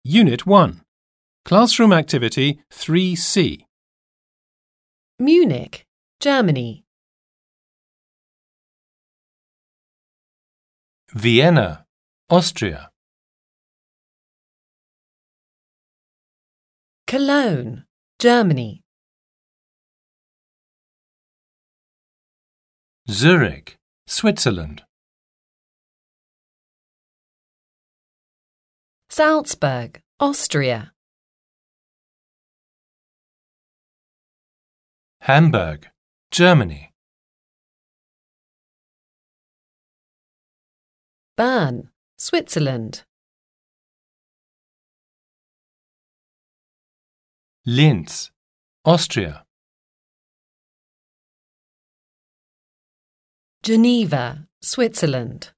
Unit 1. Classroom Activity 3C. Munich, Germany. Vienna, Austria. Cologne, Germany. Zurich, Switzerland. Salzburg, Austria. Hamburg, Germany. Bern, Switzerland. Linz, Austria. Geneva, Switzerland.